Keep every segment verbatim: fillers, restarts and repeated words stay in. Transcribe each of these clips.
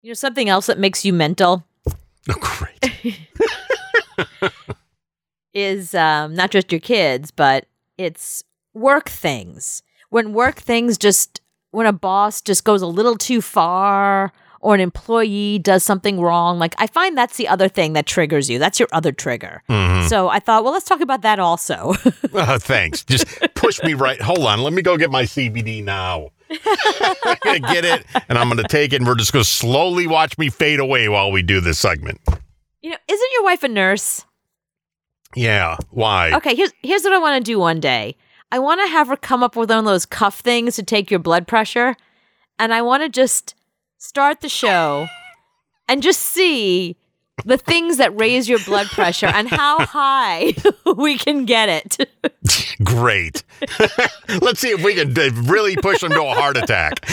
You know, something else that makes you mental? Oh, great. is um, not just your kids, but it's work things. When work things just, when a boss just goes a little too far or an employee does something wrong, like I find that's the other thing that triggers you. That's your other trigger. Mm-hmm. So I thought, well, let's talk about that also. uh, thanks. Just push me right. Hold on. Let me go get my C B D now. I'm going to get it, and I'm going to take it, and we're just going to slowly watch me fade away while we do this segment. You know, isn't your wife a nurse? Yeah. Why? Okay, here's here's what I want to do one day. I want to have her come up with one of those cuff things to take your blood pressure, and I want to just start the show and just see the things that raise your blood pressure and how high we can get it. Great. Let's see if we can really push him to a heart attack.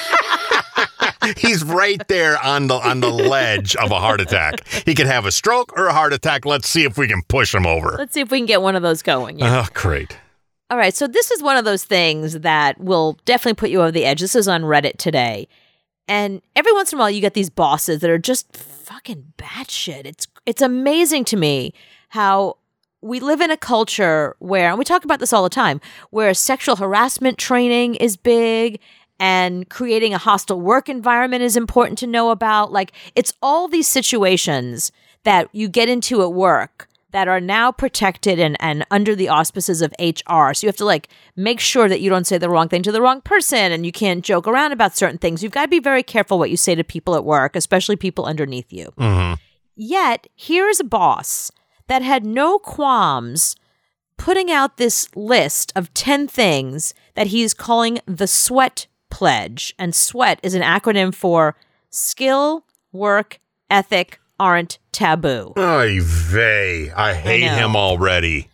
He's right there on the on the ledge of a heart attack. He could have a stroke or a heart attack. Let's see if we can push him over. Let's see if we can get one of those going. Yeah. Oh, great. All right, so this is one of those things that will definitely put you over the edge. This is on Reddit today. And every once in a while, you get these bosses that are just fucking batshit. It's it's amazing to me how we live in a culture where, and we talk about this all the time, where sexual harassment training is big and creating a hostile work environment is important to know about. Like, it's all these situations that you get into at work that are now protected and, and under the auspices of H R. So you have to like make sure that you don't say the wrong thing to the wrong person, and you can't joke around about certain things. You've got to be very careful what you say to people at work, especially people underneath you. Mm-hmm. Yet, here's a boss that had no qualms putting out this list of ten things that he's calling the SWEAT Pledge. And SWEAT is an acronym for Skill, Work, Ethic, Aren't Taboo. Oy vey. I hate I him already.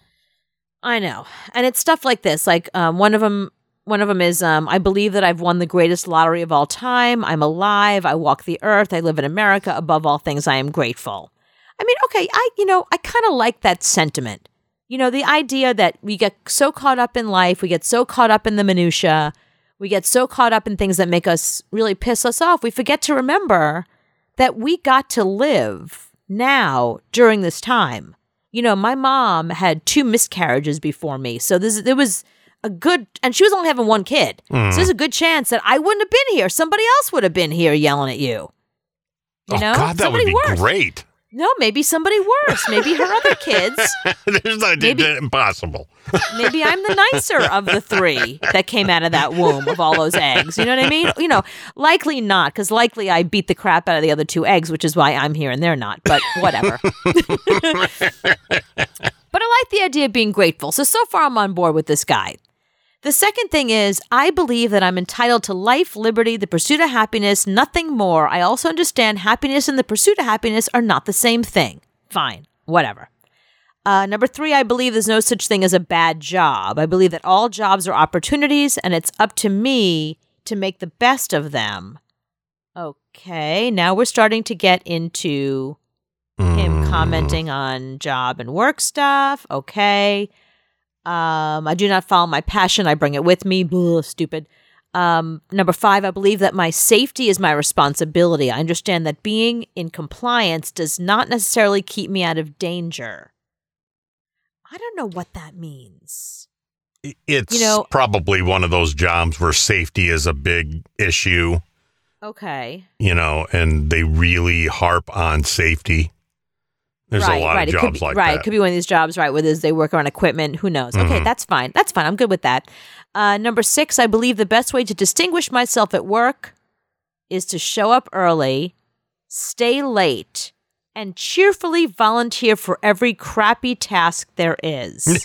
I know. And it's stuff like this. Like um, one of them one of them is, um, I believe that I've won the greatest lottery of all time. I'm alive. I walk the earth. I live in America. Above all things, I am grateful. I mean, okay, I, you know, I kind of like that sentiment. You know, the idea that we get so caught up in life, we get so caught up in the minutia, we get so caught up in things that make us really piss us off, we forget to remember that we got to live now during this time. You know, my mom had two miscarriages before me, so this, there was a good, and she was only having one kid, mm. so there's a good chance that I wouldn't have been here. Somebody else would have been here yelling at you. You oh, know? God, that Somebody would be worse. great. No, maybe somebody worse. Maybe her other kids. There's not maybe, impossible. Maybe I'm the nicer of the three that came out of that womb of all those eggs. You know what I mean? You know, likely not, because likely I beat the crap out of the other two eggs, which is why I'm here and they're not. But whatever. But I like the idea of being grateful. So, so far I'm on board with this guy. The second thing is, I believe that I'm entitled to life, liberty, the pursuit of happiness, nothing more. I also understand happiness and the pursuit of happiness are not the same thing. Fine, whatever. Uh, number three, I believe there's no such thing as a bad job. I believe that all jobs are opportunities, and it's up to me to make the best of them. Okay, now we're starting to get into him commenting on job and work stuff. Okay. Um, I do not follow my passion. I bring it with me. Blah, stupid. Um, number five, I believe that my safety is my responsibility. I understand that being in compliance does not necessarily keep me out of danger. I don't know what that means. It's you know, probably one of those jobs where safety is a big issue. Okay. You know, and they really harp on safety. There's right, a lot right. of It jobs could be, like right. that. Right, it could be one of these jobs, right, where they work on equipment. Who knows? Okay, Mm-hmm. that's fine. That's fine. I'm good with that. Uh, number six, I believe the best way to distinguish myself at work is to show up early, stay late, and cheerfully volunteer for every crappy task there is.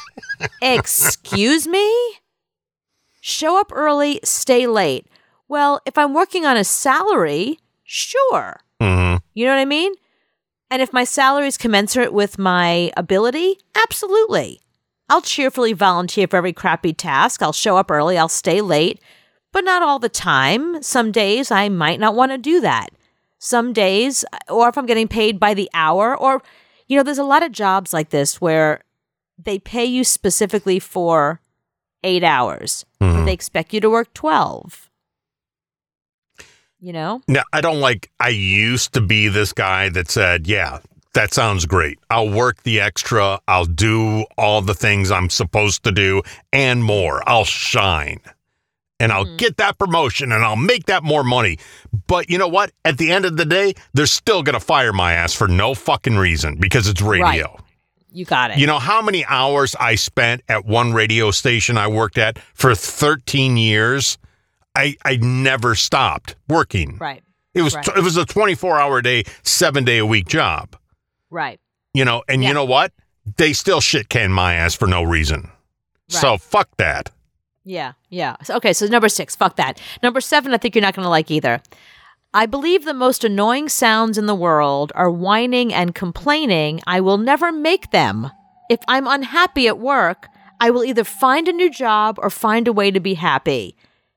Excuse me? Show up early, stay late. Well, if I'm working on a salary, sure. Mm-hmm. You know what I mean? And if my salary is commensurate with my ability, absolutely. I'll cheerfully volunteer for every crappy task. I'll show up early. I'll stay late, but not all the time. Some days I might not want to do that. Some days, or if I'm getting paid by the hour, or, you know, there's a lot of jobs like this where they pay you specifically for eight hours, mm-hmm. but they expect you to work twelve. You know? Now, I don't like, I used to be this guy that said, yeah, that sounds great. I'll work the extra. I'll do all the things I'm supposed to do and more. I'll shine and I'll mm-hmm. get that promotion and I'll make that more money. But you know what? At the end of the day, they're still going to fire my ass for no fucking reason because it's radio. Right. You got it. You know how many hours I spent at one radio station I worked at for thirteen years? I, I never stopped working. Right. It was right. it was a twenty-four hour a day, seven day a week job. Right. You know, and yeah. you know what? They still shit can my ass for no reason. Right. So fuck that. Yeah. Yeah. Okay. So number six, fuck that. Number seven, I think you're not going to like either. I believe the most annoying sounds in the world are whining and complaining. I will never make them. If I'm unhappy at work, I will either find a new job or find a way to be happy.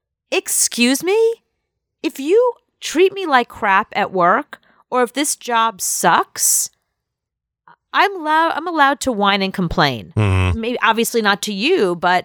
Excuse me? If you treat me like crap at work, or if this job sucks, I'm allowed, I'm allowed to whine and complain. Mm-hmm. Maybe obviously not to you, but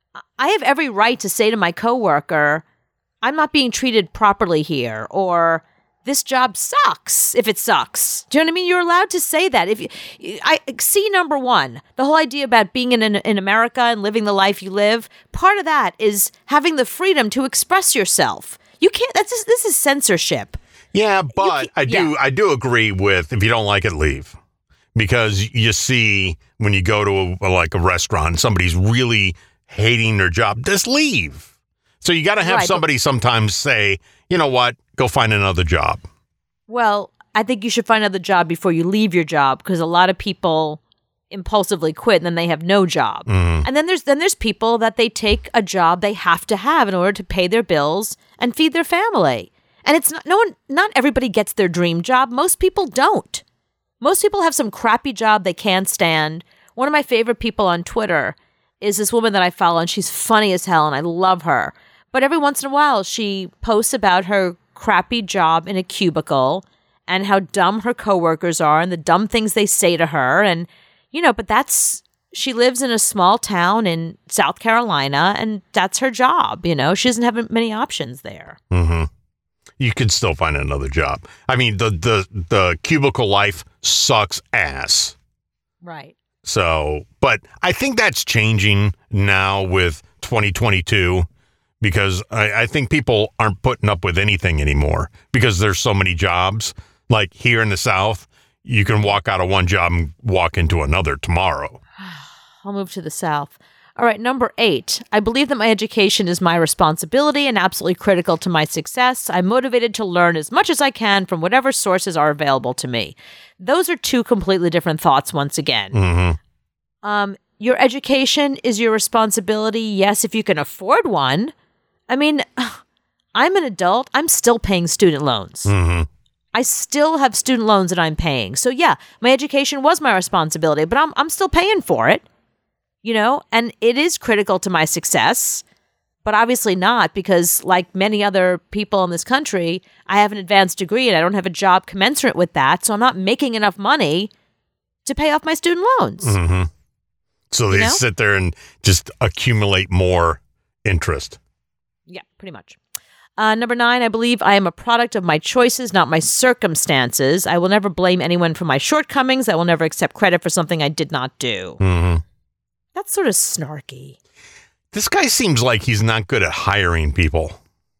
I have every right to say to my coworker, I'm not being treated properly here, or this job sucks if it sucks. Do you know what I mean? You're allowed to say that. If you, I see number one, the whole idea about being in, in in America and living the life you live, part of that is having the freedom to express yourself. You can't, that's just, this is censorship. Yeah, but I do yeah. I do agree with, if you don't like it, leave. Because you see when you go to a, like a restaurant, somebody's really hating their job, just leave. So you got to have right, somebody but, sometimes say, you know what, go find another job. Well, I think you should find another job before you leave your job, because a lot of people impulsively quit and then they have no job. Mm. And then there's then there's people that they take a job they have to have in order to pay their bills and feed their family. And it's not no one not everybody gets their dream job. Most people don't. Most people have some crappy job they can't stand. One of my favorite people on Twitter is this woman that I follow, and she's funny as hell and I love her. But every once in a while, she posts about her crappy job in a cubicle and how dumb her coworkers are and the dumb things they say to her. And, you know, but that's, she lives in a small town in South Carolina, and that's her job. You know, she doesn't have many options there. Mm-hmm. You could still find another job. I mean, the, the, the cubicle life sucks ass. Right. So, but I think that's changing now with twenty twenty-two. Because I, I think people aren't putting up with anything anymore because there's so many jobs. Like here in the South, you can walk out of one job and walk into another tomorrow. I'll move to the South. All right, number eight. I believe that my education is my responsibility and absolutely critical to my success. I'm motivated to learn as much as I can from whatever sources are available to me. Those are two completely different thoughts once again. Mm-hmm. Um, your education is your responsibility. Yes, if you can afford one. I mean, I'm an adult. I'm still paying student loans. Mm-hmm. I still have student loans that I'm paying. So yeah, my education was my responsibility, but I'm I'm still paying for it, you know, and it is critical to my success, but obviously not, because like many other people in this country, I have an advanced degree and I don't have a job commensurate with that. So I'm not making enough money to pay off my student loans. Mm-hmm. So they you know? sit there and just accumulate more interest. Yeah, pretty much. Uh, number nine, I believe I am a product of my choices, not my circumstances. I will never blame anyone for my shortcomings. I will never accept credit for something I did not do. Mm-hmm. That's sort of snarky. This guy seems like he's not good at hiring people.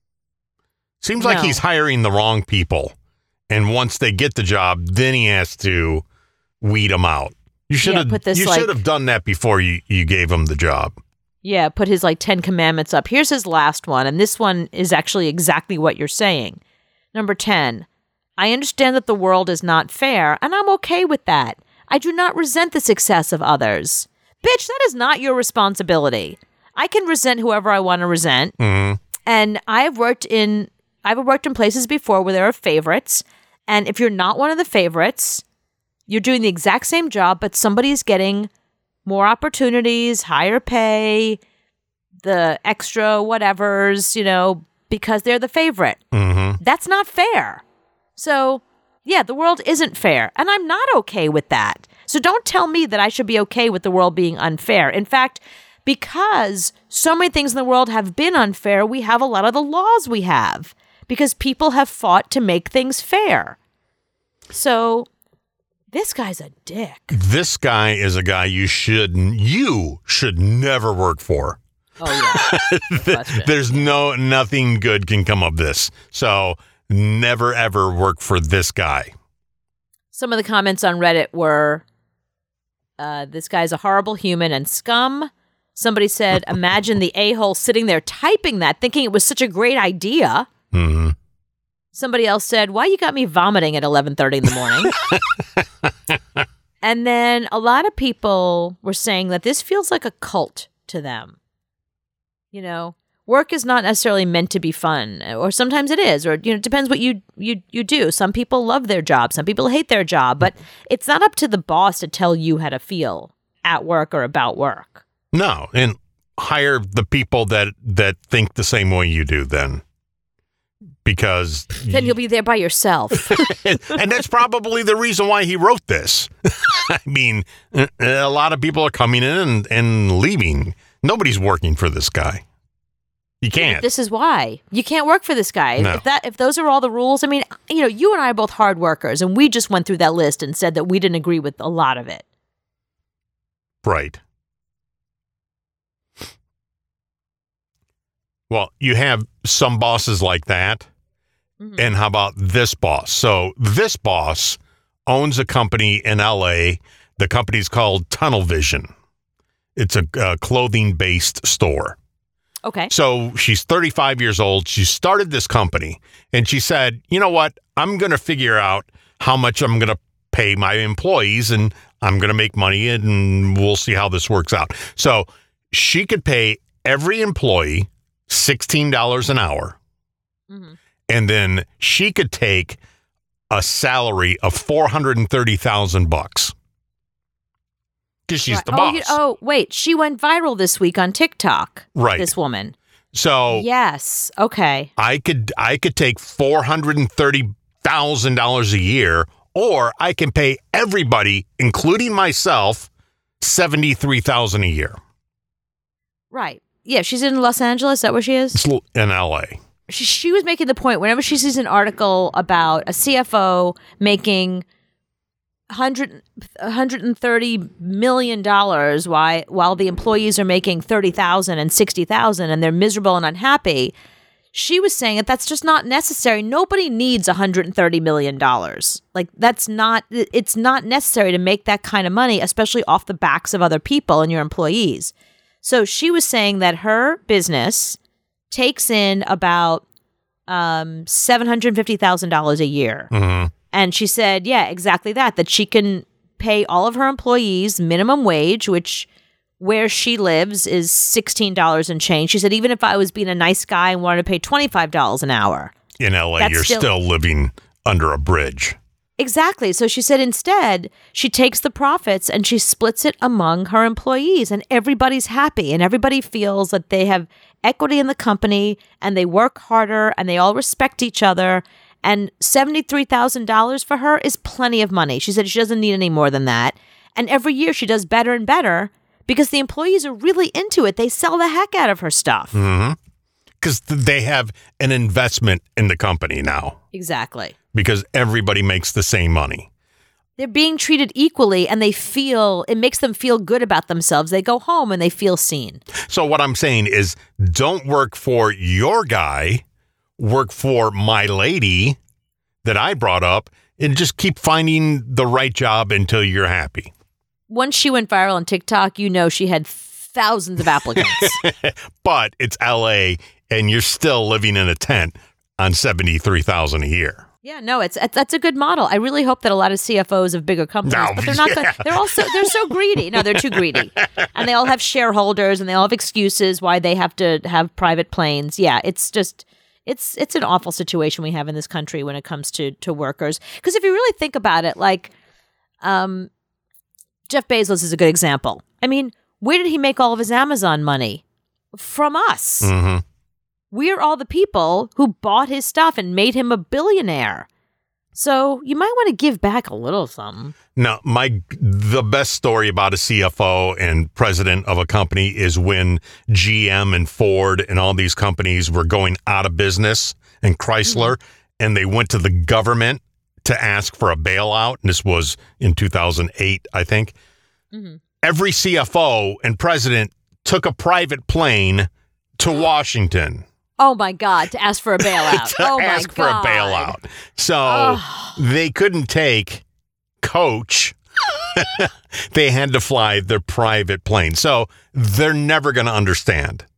Seems No. like he's hiring the wrong people. And once they get the job, then he has to weed them out. You should Yeah, have put this, you like- should have done that before you, you gave him the job. Yeah, put his like Ten Commandments up. Here's his last one, and this one is actually exactly what you're saying. Number ten, I understand that the world is not fair, and I'm okay with that. I do not resent the success of others. Bitch, that is not your responsibility. I can resent whoever I want to resent. Mm-hmm. And I've worked in I've worked in places before where there are favorites, and if you're not one of the favorites, you're doing the exact same job, but somebody's getting more opportunities, higher pay, the extra whatevers, you know, because they're the favorite. Mm-hmm. That's not fair. So, yeah, the world isn't fair, and I'm not okay with that. So don't tell me that I should be okay with the world being unfair. In fact, because so many things in the world have been unfair, we have a lot of the laws we have. because people have fought to make things fair. So this guy's a dick. This guy is a guy you should you should never work for. Oh yeah. There's no nothing good can come of this. So never ever work for this guy. Some of the comments on Reddit were, uh, this guy's a horrible human and scum. Somebody said, imagine the a-hole sitting there typing that, thinking it was such a great idea. Mm-hmm. Somebody else said, why you got me vomiting at eleven thirty in the morning? And then a lot of people were saying that this feels like a cult to them. You know, work is not necessarily meant to be fun, or sometimes it is, or, you know, it depends what you, you, you do. Some people love their job. Some people hate their job, but it's not up to the boss to tell you how to feel at work or about work. No. And hire the people that, that think the same way you do then. Because then you'll be there by yourself. and, and that's probably the reason why he wrote this. I mean, a lot of people are coming in and, and leaving. Nobody's working for this guy. You can't. This is why you can't work for this guy. No. If that, if those are all the rules, I mean, you know, you and I are both hard workers, and we just went through that list and said that we didn't agree with a lot of it. Right. Well, you have some bosses like that. Mm-hmm. And how about this boss? So this boss owns a company in L A. The company's called Tunnel Vision. It's a uh, clothing-based store. Okay. So she's thirty-five years old. She started this company, and she said, you know what? I'm going to figure out how much I'm going to pay my employees, and I'm going to make money, and we'll see how this works out. So she could pay every employee sixteen dollars an hour, mm-hmm. and then she could take a salary of four hundred thirty thousand bucks. Because she's right. the oh, boss. You, oh, wait. She went viral this week on TikTok. Right. This woman. So yes. Okay. I could I could take four hundred thirty thousand dollars a year, or I can pay everybody, including myself, seventy-three thousand dollars a year. Right. Yeah, she's in Los Angeles. Is that where she is? It's in L A. She, she was making the point, whenever she sees an article about a C F O making one hundred, one hundred thirty million dollars while, while the employees are making thirty thousand dollars and sixty thousand dollars and they're miserable and unhappy, she was saying that that's just not necessary. Nobody needs one hundred thirty million dollars. Like, that's not, it's not necessary to make that kind of money, especially off the backs of other people and your employees. So she was saying that her business takes in about um, seven hundred fifty thousand dollars a year. Mm-hmm. And she said, yeah, exactly that, that she can pay all of her employees minimum wage, which where she lives is sixteen dollars and change. She said, even if I was being a nice guy and wanted to pay twenty-five dollars an hour. In L A, you're still, still living under a bridge. Exactly. So she said instead, she takes the profits and she splits it among her employees, and everybody's happy and everybody feels that they have equity in the company and they work harder and they all respect each other. And seventy-three thousand dollars for her is plenty of money. She said she doesn't need any more than that. And every year she does better and better because the employees are really into it. They sell the heck out of her stuff. Mm-hmm. Because they have an investment in the company now. Exactly. Because everybody makes the same money. They're being treated equally, and they feel, it makes them feel good about themselves. They go home and they feel seen. So what I'm saying is, don't work for your guy, work for my lady that I brought up, and just keep finding the right job until you're happy. Once she went viral on TikTok, you know she had thousands of applicants. But it's L A, and you're still living in a tent on seventy-three thousand dollars a year. Yeah, no, it's, it's that's a good model. I really hope that a lot of C F Os of bigger companies, no, but they're not. yeah. Good. They're also they're so greedy. No, they're too greedy, and they all have shareholders, and they all have excuses why they have to have private planes. Yeah, it's just it's it's an awful situation we have in this country when it comes to to workers. Because if you really think about it, like, um, Jeff Bezos is a good example. I mean, where did he make all of his Amazon money? From us. Mm-hmm. We're all the people who bought his stuff and made him a billionaire. So you might want to give back a little something. Now, my the best story about a C F O and president of a company is when G M and Ford and all these companies were going out of business and Chrysler, mm-hmm. and they went to the government to ask for a bailout. And this was in two thousand eight, I think. Mm-hmm. Every C F O and president took a private plane to Washington. Oh, my God, to ask for a bailout. to oh, ask my for God. a bailout. So oh. they couldn't take Coach. They had to fly their private plane. So they're never going to understand.